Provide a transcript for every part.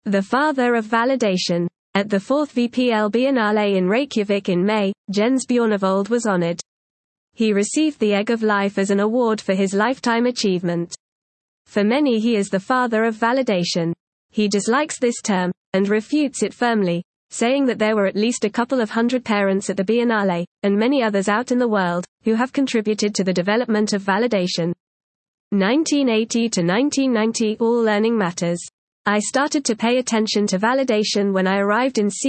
The father of validation. At the 4th VPL Biennale in Reykjavik in May, Jens Bjornevold was honored. He received the Egg of Life as an award for his lifetime achievement. For many, he is the father of validation. He dislikes this term, and refutes it firmly, saying that there were at least a couple of hundred parents at the Biennale, and many others out in the world, who have contributed to the development of validation. 1980 to 1990 All Learning Matters. I started to pay attention to validation when I arrived in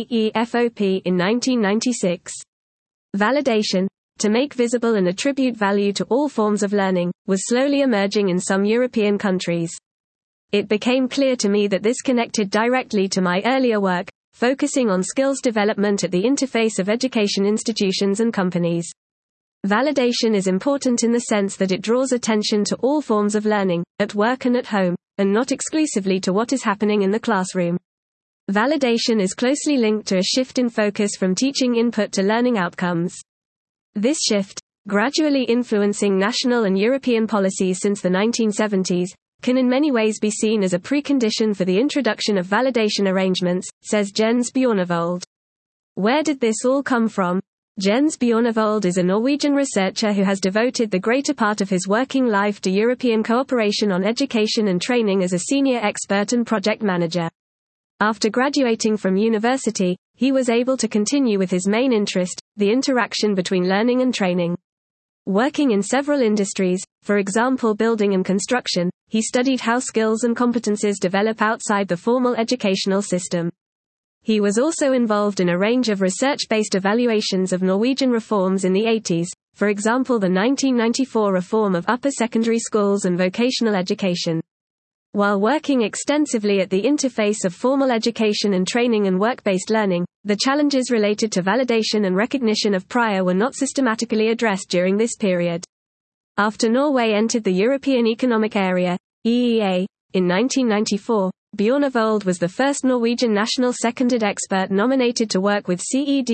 CEDEFOP in 1996. Validation, to make visible and attribute value to all forms of learning, was slowly emerging in some European countries. It became clear to me that this connected directly to my earlier work, focusing on skills development at the interface of education institutions and companies. Validation is important in the sense that it draws attention to all forms of learning, at work and at home, and not exclusively to what is happening in the classroom. Validation is closely linked to a shift in focus from teaching input to learning outcomes. This shift, gradually influencing national and European policies since the 1970s, can in many ways be seen as a precondition for the introduction of validation arrangements, says Jens Bjornevold. Where did this all come from? Jens Bjornevold is a Norwegian researcher who has devoted the greater part of his working life to European cooperation on education and training as a senior expert and project manager. After graduating from university, he was able to continue with his main interest, the interaction between learning and training. Working in several industries, for example building and construction, he studied how skills and competences develop outside the formal educational system. He was also involved in a range of research-based evaluations of Norwegian reforms in the 80s, for example the 1994 reform of upper secondary schools and vocational education. While working extensively at the interface of formal education and training and work-based learning, the challenges related to validation and recognition of prior were not systematically addressed during this period. After Norway entered the European Economic Area, EEA, in 1994, Bjornevold was the first Norwegian national seconded expert nominated to work with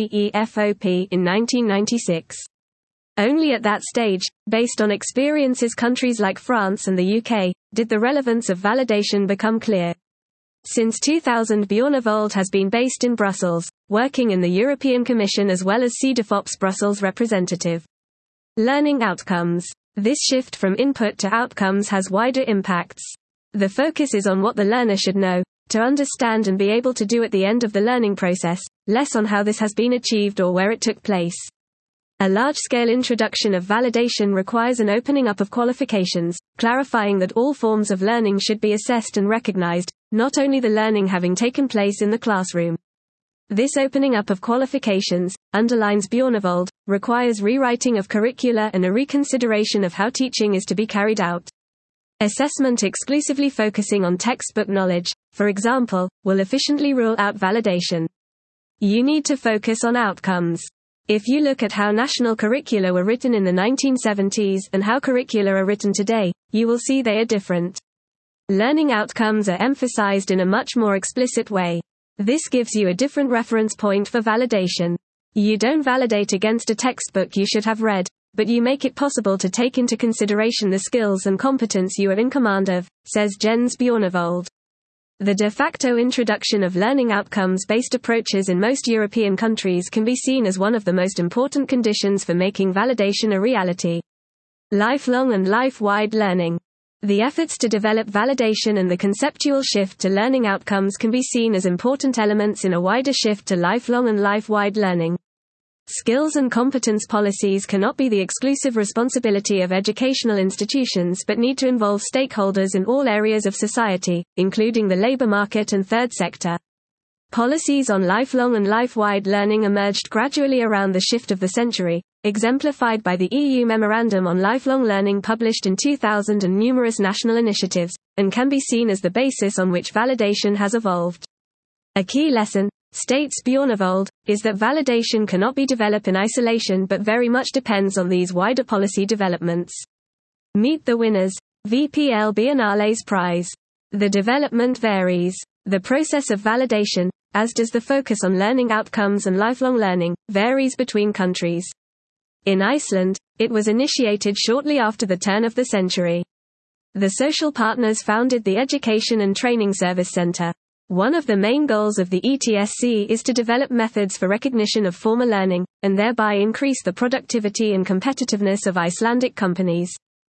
CEDEFOP in 1996. Only at that stage, based on experiences countries like France and the UK, did the relevance of validation become clear. Since 2000 Bjornevold has been based in Brussels, working in the European Commission as well as CEDEFOP's Brussels representative. Learning outcomes. This shift from input to outcomes has wider impacts. The focus is on what the learner should know, to understand and be able to do at the end of the learning process, less on how this has been achieved or where it took place. A large-scale introduction of validation requires an opening up of qualifications, clarifying that all forms of learning should be assessed and recognized, not only the learning having taken place in the classroom. This opening up of qualifications, underlines Bjornevold, requires rewriting of curricula and a reconsideration of how teaching is to be carried out. Assessment exclusively focusing on textbook knowledge, for example, will efficiently rule out validation. You need to focus on outcomes. If you look at how national curricula were written in the 1970s and how curricula are written today, you will see they are different. Learning outcomes are emphasized in a much more explicit way. This gives you a different reference point for validation. You don't validate against a textbook you should have read, but you make it possible to take into consideration the skills and competence you are in command of, says Jens Bjornevold. The de facto introduction of learning outcomes-based approaches in most European countries can be seen as one of the most important conditions for making validation a reality. Lifelong and life-wide learning. The efforts to develop validation and the conceptual shift to learning outcomes can be seen as important elements in a wider shift to lifelong and life-wide learning. Skills and competence policies cannot be the exclusive responsibility of educational institutions but need to involve stakeholders in all areas of society, including the labor market and third sector. Policies on lifelong and life-wide learning emerged gradually around the shift of the century, exemplified by the EU Memorandum on Lifelong Learning published in 2000 and numerous national initiatives, and can be seen as the basis on which validation has evolved. A key lesson, states Bjornevold, is that validation cannot be developed in isolation but very much depends on these wider policy developments. Meet the winners. VPL Biennale's prize. The development varies. The process of validation, as does the focus on learning outcomes and lifelong learning, varies between countries. In Iceland, it was initiated shortly after the turn of the century. The social partners founded the Education and Training Service Centre. One of the main goals of the ETSC is to develop methods for recognition of formal learning, and thereby increase the productivity and competitiveness of Icelandic companies.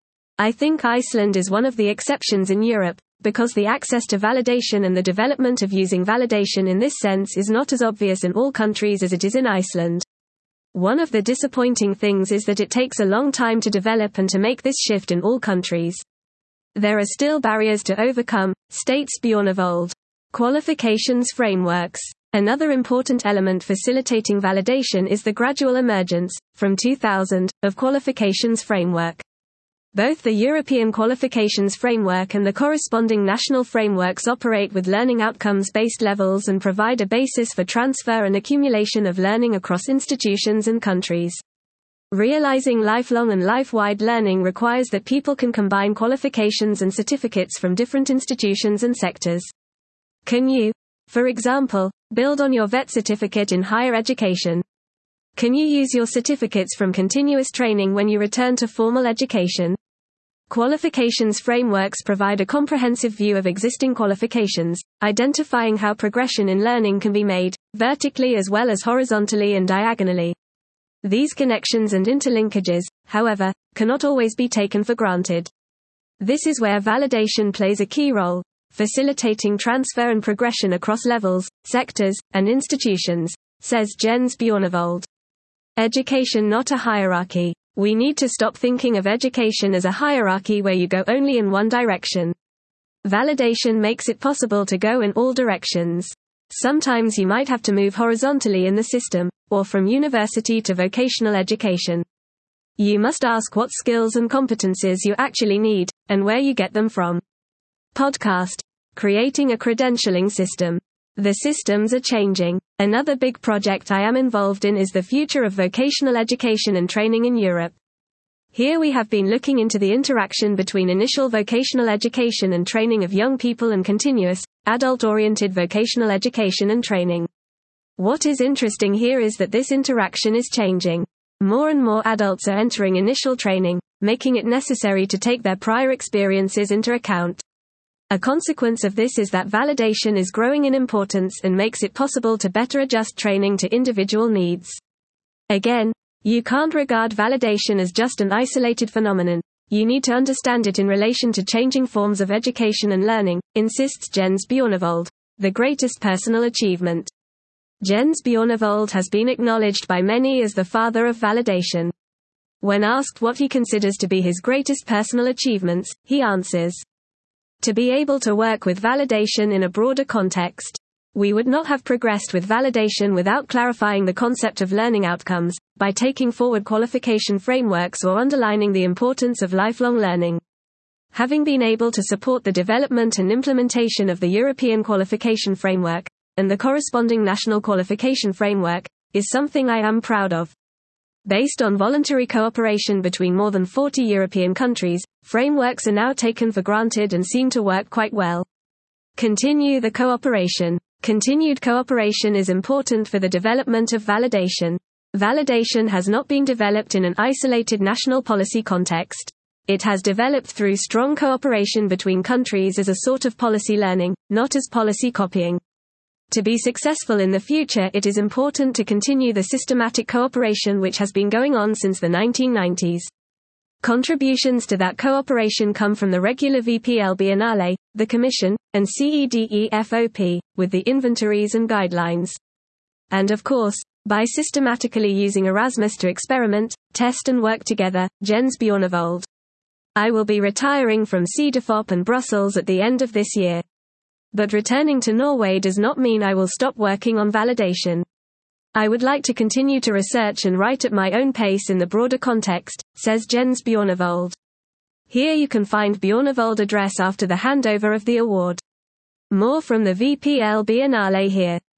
I think Iceland is one of the exceptions in Europe, because the access to validation and the development of using validation in this sense is not as obvious in all countries as it is in Iceland. One of the disappointing things is that it takes a long time to develop and to make this shift in all countries. There are still barriers to overcome, states Bjornavold. Qualifications frameworks. Another important element facilitating validation is the gradual emergence, from 2000, of qualifications framework. Both the European Qualifications Framework and the corresponding national frameworks operate with learning outcomes-based levels and provide a basis for transfer and accumulation of learning across institutions and countries. Realizing lifelong and life-wide learning requires that people can combine qualifications and certificates from different institutions and sectors. Can you, for example, build on your VET certificate in higher education? Can you use your certificates from continuous training when you return to formal education? Qualifications frameworks provide a comprehensive view of existing qualifications, identifying how progression in learning can be made, vertically as well as horizontally and diagonally. These connections and interlinkages, however, cannot always be taken for granted. This is where validation plays a key role, facilitating transfer and progression across levels, sectors, and institutions, says Jens Bjornavold. Education not a hierarchy. We need to stop thinking of education as a hierarchy where you go only in one direction. Validation makes it possible to go in all directions. Sometimes you might have to move horizontally in the system, or from university to vocational education. You must ask what skills and competencies you actually need, and where you get them from. Podcast. Creating a credentialing system. The systems are changing. Another big project I am involved in is the future of vocational education and training in Europe. Here we have been looking into the interaction between initial vocational education and training of young people and continuous, adult-oriented vocational education and training. What is interesting here is that this interaction is changing. More and more adults are entering initial training, making it necessary to take their prior experiences into account. A consequence of this is that validation is growing in importance and makes it possible to better adjust training to individual needs. Again, you can't regard validation as just an isolated phenomenon. You need to understand it in relation to changing forms of education and learning, insists Jens Bjornavold, the greatest personal achievement. Jens Bjornavold has been acknowledged by many as the father of validation. When asked what he considers to be his greatest personal achievements, he answers, to be able to work with validation in a broader context. We would not have progressed with validation without clarifying the concept of learning outcomes, by taking forward qualification frameworks or underlining the importance of lifelong learning. Having been able to support the development and implementation of the European Qualification Framework, and the corresponding national qualification framework, is something I am proud of. Based on voluntary cooperation between more than 40 European countries, frameworks are now taken for granted and seem to work quite well. Continue the cooperation. Continued cooperation is important for the development of validation. Validation has not been developed in an isolated national policy context. It has developed through strong cooperation between countries as a sort of policy learning, not as policy copying. To be successful in the future, it is important to continue the systematic cooperation which has been going on since the 1990s. Contributions to that cooperation come from the regular VPL Biennale, the Commission, and CEDEFOP, with the inventories and guidelines. And of course, by systematically using Erasmus to experiment, test and work together, Jens Bjornavold. I will be retiring from CEDEFOP and Brussels at the end of this year. But returning to Norway does not mean I will stop working on validation. I would like to continue to research and write at my own pace in the broader context, says Jens Bjornavold. Here you can find Bjornavold address after the handover of the award. More from the VPL Biennale here.